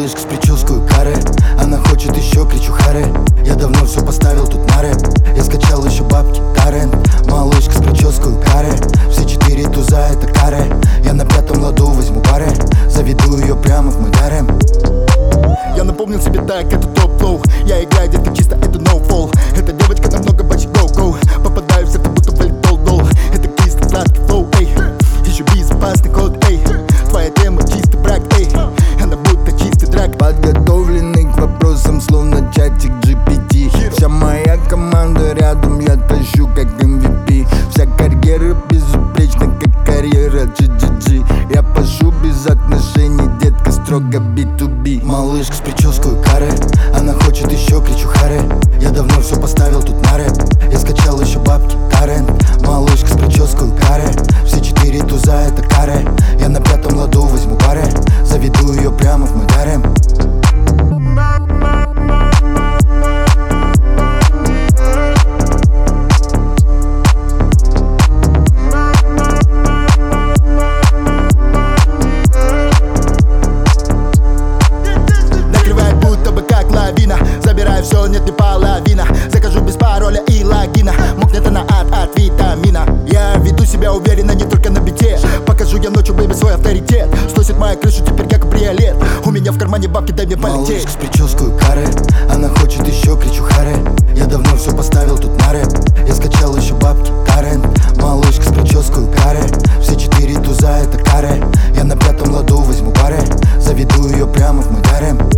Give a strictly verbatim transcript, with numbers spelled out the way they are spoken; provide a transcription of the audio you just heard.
Малышка с прической каре, она хочет еще, кричу харе. Я давно все поставил тут на рэп. Я скачал еще бабки, торрент. Малышка с прической каре, все четыре туза это каре. Я на пятом ладу возьму паре, заведу ее прямо в мой гарем. Я напомнил себе так, это топ-флоу. Я играю где-то чисто, это no-fall. Эта девочка намного бачит go-go. Попадаю в это будто валит дол-дол. Это кислый сладкий флоу, эй. Ищу безопасный код, эй. Твоя тема чистый брак, эй. Она будто чистый драк. Подготовленный к вопросам, словно чатик джи пи ти. Вся моя команда рядом, я тащу как эм ви пи. Вся карьера безупречна, как карьера джи джи джи. Я пашу без отношений, детка, строго би ту би. Малышка с прической каре, она хочет еще, кричу харе. Я давно все поставил тут на рэп. Я скачал еще бабки, торрент. Малышка с прической каре, все четыре туза это каре. Я на пятом ладу возьму паре, заведу ее прямо в мой гарем. Забираю все, нет не половина. Закажу без пароля и логина. Мокнет она от, от витамина. Я веду себя уверенно, не только на бите. Покажу я ночью, бэйби, свой авторитет. Сносит моя крышу, теперь я кабриолет. У меня в кармане бабки, дай мне полететь. Малышка с прической каре, она хочет еще, кричу харе. Я давно все поставил тут на рэп. Я скачал еще бабки, торрент. Малышка с прической каре, все четыре туза это каре. Я на пятом ладу возьму паре, заведу ее прямо в мой гарем.